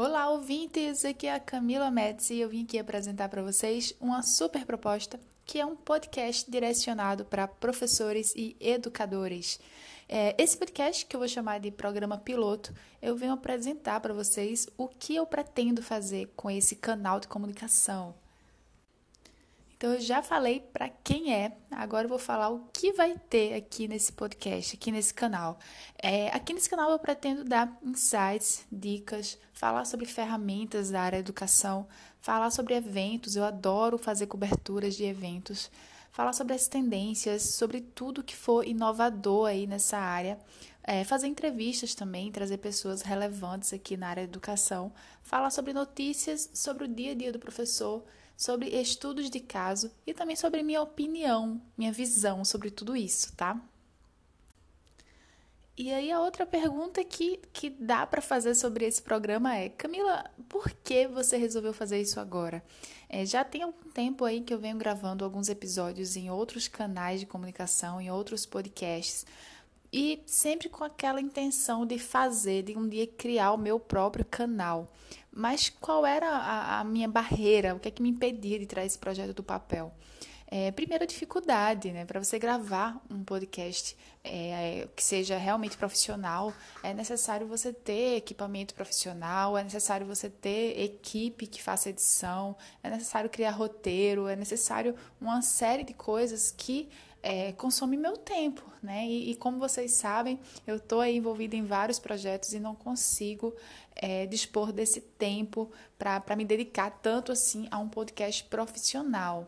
Olá, ouvintes! Aqui é a Camila Médici e eu vim aqui apresentar para vocês uma super proposta que é um podcast direcionado para professores e educadores. Esse podcast, que eu vou chamar de programa piloto, eu venho apresentar para vocês o que eu pretendo fazer com esse canal de comunicação. Então, eu já falei para quem é, agora eu vou falar o que vai ter aqui nesse podcast, aqui nesse canal. Aqui nesse canal eu pretendo dar insights, dicas, falar sobre ferramentas da área da educação, falar sobre eventos, eu adoro fazer coberturas de eventos, falar sobre as tendências, sobre tudo que for inovador aí nessa área. Fazer entrevistas também, trazer pessoas relevantes aqui na área da educação, falar sobre notícias, sobre o dia a dia do professor, sobre estudos de caso e também sobre minha opinião, minha visão sobre tudo isso, tá? E aí a outra pergunta que dá para fazer sobre esse programa é: Camila, por que você resolveu fazer isso agora? Já tem algum tempo aí que eu venho gravando alguns episódios em outros canais de comunicação, em outros podcasts, e sempre com aquela intenção de fazer, de um dia criar o meu próprio canal. Mas qual era a minha barreira? O que é que me impedia de tirar esse projeto do papel? Primeiro, a dificuldade, né? Para você gravar um podcast que seja realmente profissional, é necessário você ter equipamento profissional, é necessário você ter equipe que faça edição, é necessário criar roteiro, é necessário uma série de coisas que consome meu tempo, né? E como vocês sabem, eu estou aí envolvida em vários projetos e não consigo dispor desse tempo para me dedicar tanto assim a um podcast profissional.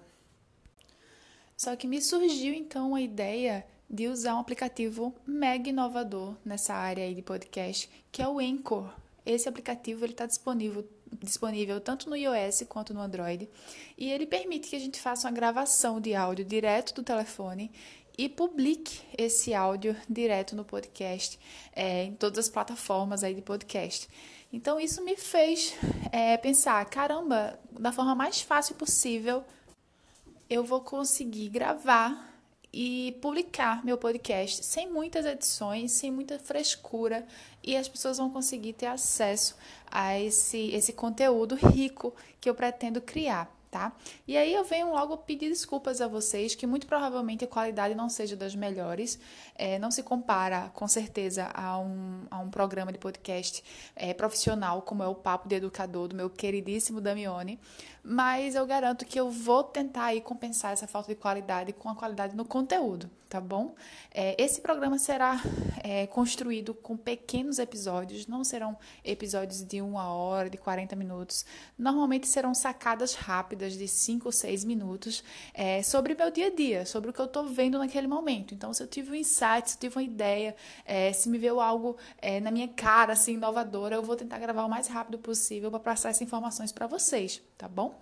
Só que me surgiu então a ideia de usar um aplicativo mega inovador nessa área aí de podcast, que é o Anchor. Esse aplicativo está disponível tanto no iOS quanto no Android, e ele permite que a gente faça uma gravação de áudio direto do telefone e publique esse áudio direto no podcast, em todas as plataformas aí de podcast. Então isso me fez pensar, caramba, da forma mais fácil possível, eu vou conseguir gravar e publicar meu podcast sem muitas edições, sem muita frescura, e as pessoas vão conseguir ter acesso a esse conteúdo rico que eu pretendo criar. Tá? E aí eu venho logo pedir desculpas a vocês, que muito provavelmente a qualidade não seja das melhores, não se compara com certeza a um programa de podcast profissional como é o Papo de Educador do meu queridíssimo Damione, mas eu garanto que eu vou tentar aí compensar essa falta de qualidade com a qualidade no conteúdo, tá bom? Esse programa será construído com pequenos episódios, não serão episódios de 1 hora, de 40 minutos. Normalmente serão sacadas rápidas de 5 ou 6 minutos sobre o meu dia a dia, sobre o que eu estou vendo naquele momento. Então, se eu tive um insight, se eu tive uma ideia, se me veio algo na minha cara, assim, inovadora, eu vou tentar gravar o mais rápido possível para passar essas informações para vocês, tá bom?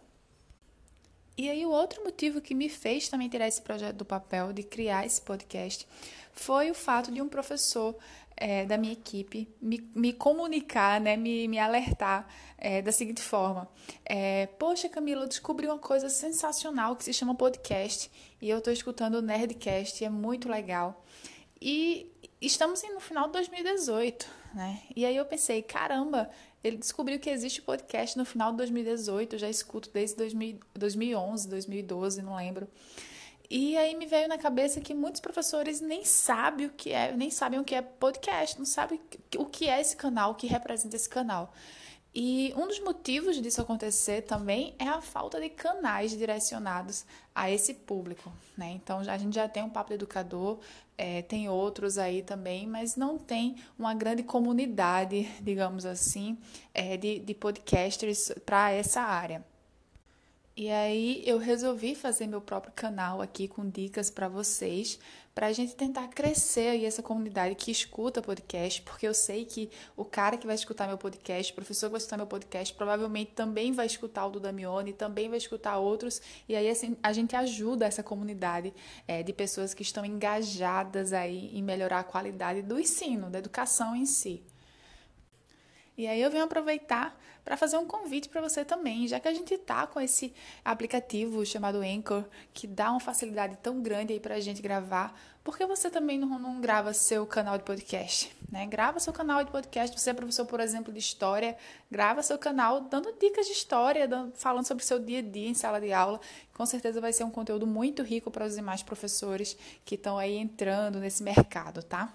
E aí, o outro motivo que me fez também tirar esse projeto do papel, de criar esse podcast, foi o fato de um professor da minha equipe me comunicar, né, me alertar da seguinte forma: Poxa, Camila, eu descobri uma coisa sensacional que se chama podcast, e eu estou escutando o Nerdcast, e é muito legal. E estamos no final de 2018, né? E aí eu pensei, caramba, ele descobriu que existe podcast no final de 2018, eu já escuto desde 2011, 2012, não lembro. E aí me veio na cabeça que muitos professores nem sabem nem sabem o que é podcast, não sabem o que é esse canal, o que representa esse canal. E um dos motivos disso acontecer também é a falta de canais direcionados a esse público, né? Então a gente já tem um Papo Educador, tem outros aí também, mas não tem uma grande comunidade, digamos assim, de podcasters para essa área. E aí eu resolvi fazer meu próprio canal aqui com dicas para vocês, para a gente tentar crescer aí essa comunidade que escuta podcast, porque eu sei que o cara que vai escutar meu podcast, o professor que vai escutar meu podcast, provavelmente também vai escutar o do Damione, também vai escutar outros, e aí assim a gente ajuda essa comunidade de pessoas que estão engajadas aí em melhorar a qualidade do ensino, da educação em si. E aí eu venho aproveitar para fazer um convite para você também, já que a gente tá com esse aplicativo chamado Anchor, que dá uma facilidade tão grande aí para a gente gravar, por que você também não grava seu canal de podcast, né? Grava seu canal de podcast, você é professor, por exemplo, de história, grava seu canal dando dicas de história, falando sobre o seu dia a dia em sala de aula. Com certeza vai ser um conteúdo muito rico para os demais professores que estão aí entrando nesse mercado, tá?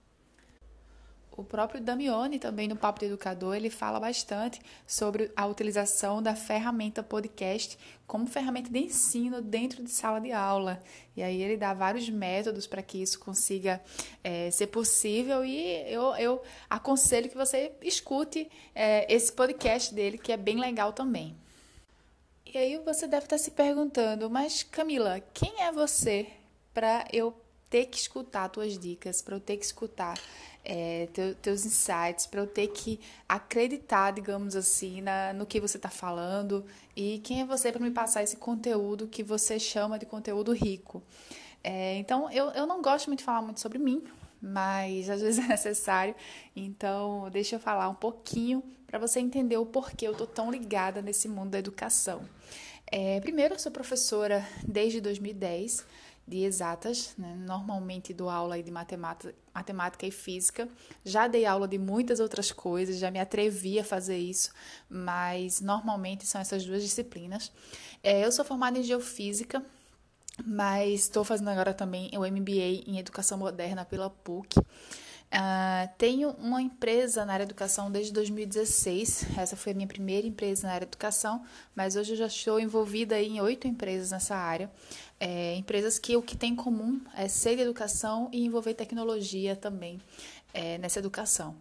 O próprio Damione, também no Papo do Educador, ele fala bastante sobre a utilização da ferramenta podcast como ferramenta de ensino dentro de sala de aula. E aí ele dá vários métodos para que isso consiga ser possível e eu aconselho que você escute esse podcast dele, que é bem legal também. E aí você deve estar se perguntando, mas Camila, quem é você para eu ter que escutar tuas dicas, para eu ter que escutar teus insights, para eu ter que acreditar, digamos assim, no que você está falando e quem é você para me passar esse conteúdo que você chama de conteúdo rico. Então, eu não gosto muito de falar muito sobre mim, mas às vezes é necessário. Então, deixa eu falar um pouquinho para você entender o porquê eu estou tão ligada nesse mundo da educação. Primeiro, eu sou professora desde 2010 de exatas, né? Normalmente dou aula aí de matemática e física. Já dei aula de muitas outras coisas, já me atrevi a fazer isso, mas normalmente são essas duas disciplinas. Eu sou formada em geofísica, mas estou fazendo agora também o MBA em Educação Moderna pela PUC. Tenho uma empresa na área de educação desde 2016. Essa foi a minha primeira empresa na área de educação, mas hoje eu já estou envolvida em 8 empresas nessa área. Empresas que o que tem em comum é ser de educação e envolver tecnologia também nessa educação.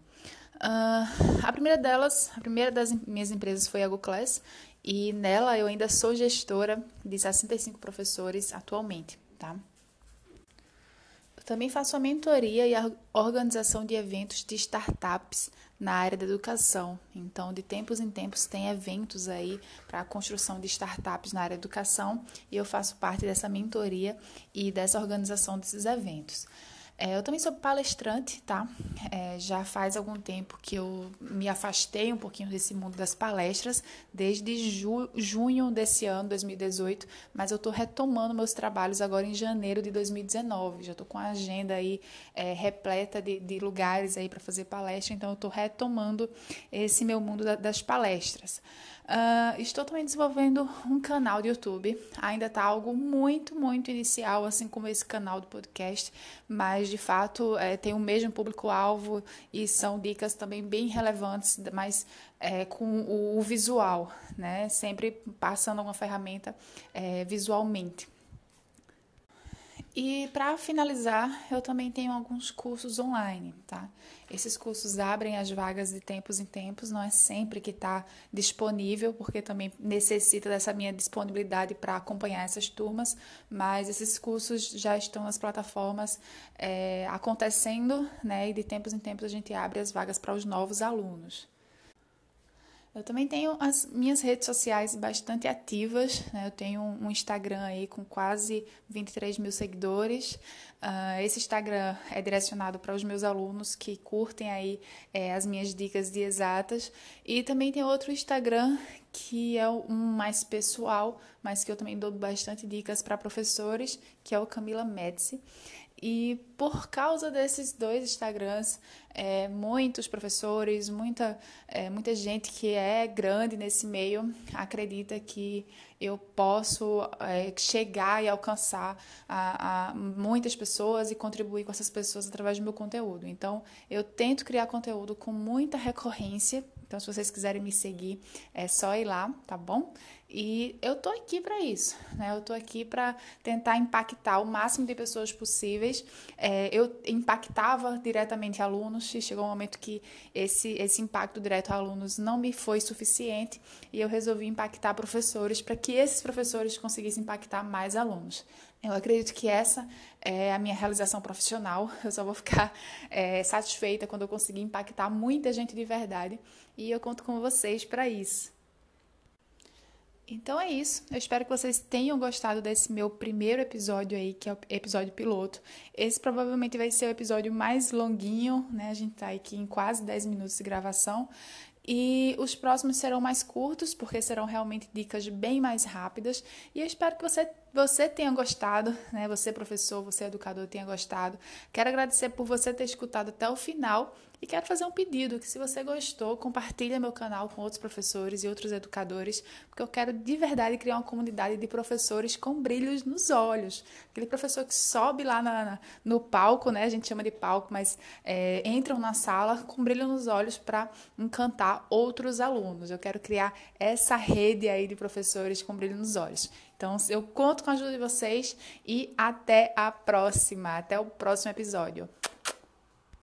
A primeira das minhas empresas foi a GoClass e nela eu ainda sou gestora de 65 professores atualmente, tá? Eu também faço a mentoria e a organização de eventos de startups na área da educação. Então, de tempos em tempos, tem eventos aí para a construção de startups na área da educação e eu faço parte dessa mentoria e dessa organização desses eventos. Eu também sou palestrante, tá? Já faz algum tempo que eu me afastei um pouquinho desse mundo das palestras, desde junho desse ano, 2018, mas eu estou retomando meus trabalhos agora em janeiro de 2019. Já estou com a agenda aí repleta de lugares aí para fazer palestra, então eu estou retomando esse meu mundo das palestras. Estou também desenvolvendo um canal de YouTube. Ainda está algo muito, muito inicial, assim como esse canal do podcast, mas de fato tem o mesmo público-alvo e são dicas também bem relevantes, mas com o visual, né? Sempre passando uma ferramenta visualmente. E para finalizar, eu também tenho alguns cursos online, tá? Esses cursos abrem as vagas de tempos em tempos, não é sempre que está disponível, porque também necessita dessa minha disponibilidade para acompanhar essas turmas, mas esses cursos já estão nas plataformas acontecendo, né? E de tempos em tempos a gente abre as vagas para os novos alunos. Eu também tenho as minhas redes sociais bastante ativas, né? Eu tenho um Instagram aí com quase 23 mil seguidores. Esse Instagram é direcionado para os meus alunos que curtem aí as minhas dicas de exatas. E também tem outro Instagram que é um mais pessoal, mas que eu também dou bastante dicas para professores, que é o Camila Médici. E por causa desses dois Instagrams, muitos professores, muita gente que é grande nesse meio acredita que eu posso chegar e alcançar a muitas pessoas e contribuir com essas pessoas através do meu conteúdo. Então, eu tento criar conteúdo com muita recorrência. Então, se vocês quiserem me seguir, é só ir lá, tá bom? E eu tô aqui para isso, né? Eu tô aqui para tentar impactar o máximo de pessoas possíveis. Eu impactava diretamente alunos e chegou um momento que esse impacto direto a alunos não me foi suficiente e eu resolvi impactar professores para que esses professores conseguissem impactar mais alunos. Eu acredito que essa é a minha realização profissional. Eu só vou ficar satisfeita quando eu conseguir impactar muita gente de verdade e eu conto com vocês para isso. Então é isso. Eu espero que vocês tenham gostado desse meu primeiro episódio aí, que é o episódio piloto. Esse provavelmente vai ser o episódio mais longuinho, né? A gente tá aqui em quase 10 minutos de gravação. E os próximos serão mais curtos, porque serão realmente dicas bem mais rápidas. E eu espero que você tenha gostado, né? Você, professor, você, educador, tenha gostado. Quero agradecer por você ter escutado até o final. E quero fazer um pedido, que se você gostou, compartilhe meu canal com outros professores e outros educadores, porque eu quero de verdade criar uma comunidade de professores com brilhos nos olhos. Aquele professor que sobe lá no palco, né? A gente chama de palco, mas entram na sala com brilho nos olhos para encantar outros alunos. Eu quero criar essa rede aí de professores com brilho nos olhos. Então, eu conto com a ajuda de vocês e até a próxima, até o próximo episódio.